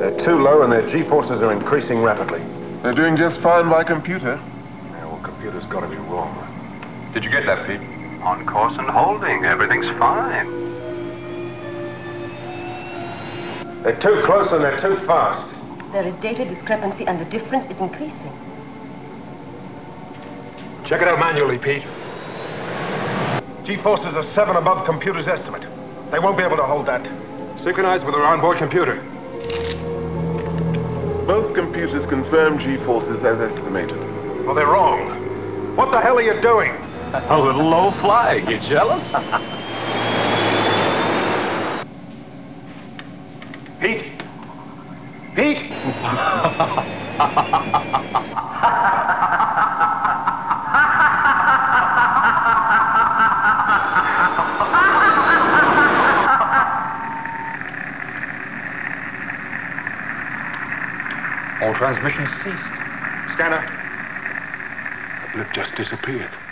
They're too low and their G-forces are increasing rapidly. They're doing just fine by computer. Yeah, well, computer's got to be wrong. Did you get that, Pete? On course and holding. Everything's fine. They're too close and they're too fast. There is data discrepancy and the difference is increasing. Check it out manually, Pete. G-forces are 7 above computer's estimate. They won't be able to hold that. Synchronize with our onboard computer. Both computers confirm G-forces as estimated. Well, they're wrong. What the hell are you doing? A little low flying. You jealous? Pete? Pete? All transmissions ceased. Scanner. The blip just disappeared.